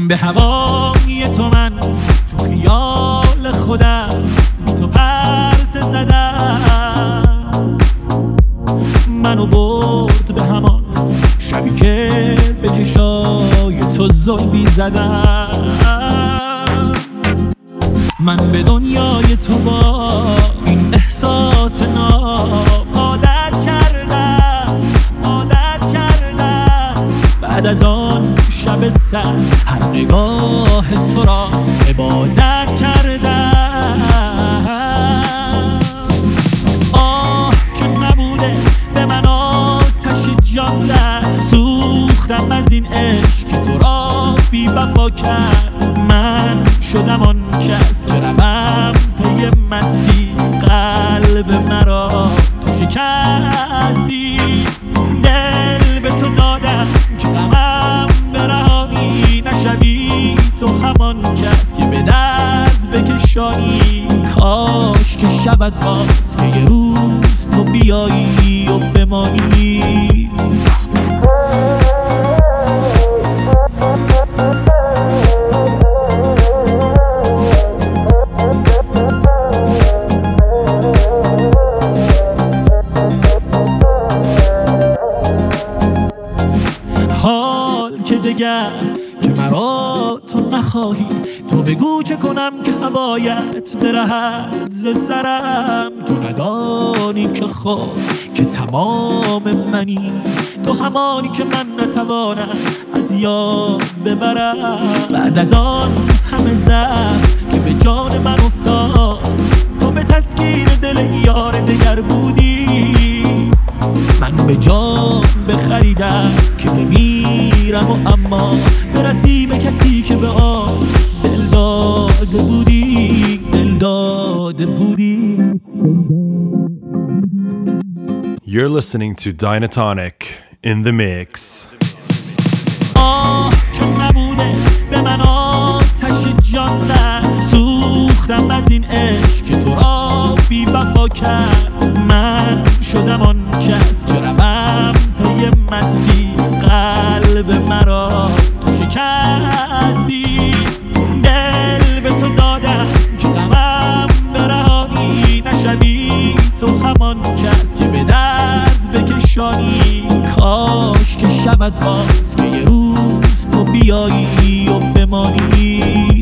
به هوای تو من تو خیال خودم بی تو پرسه زدم. منو برد به همان شبی که به چشای تو ظلمی زدم. من به دنیای تو با این احساس ناب عادت کردم بعد از آن شب سر هر نگاه تو را عبادت کردم. آه که نبوده به من آتش جان زد، سوختم از این عشق که تو را بی وفا کرد. من شدم آن کس که روم پی مستی، قلب مرا تو شکستی. دل به تو دادم که غمم برهانی، نشوی تو همان کس که به درد بکشانی. کاش که شود باز که یه روز تو بیایی و بمانی. حال که دگر که مرا تو نخواهی، تو بگو چه کنم که هوایت برهد ز سرم. تو ندانی که خود که تمام منی، تو همانی که من نتوانم از یاد ببرم. بعد از آن همه زخم که به جان من افتاد، تو به تسکین دل یار دگر بودی. من به جان بخریدم که بمیرم و اما برسی به کسی که به آن دل داده بودی. You're listening to Dynatonic in the mix. آه که نبوده به من آتش جان زد، سوختم از این عشق که تو را بی وفا کرد. من شدم آن کس که روم پی مستی، قلب مرا تو شکستی. دل به تو دادم که غمم برهانی، نشوی تو همان کس که به درد بکشانی. کاش که شود باز که یه روز تو بیایی و بمانی.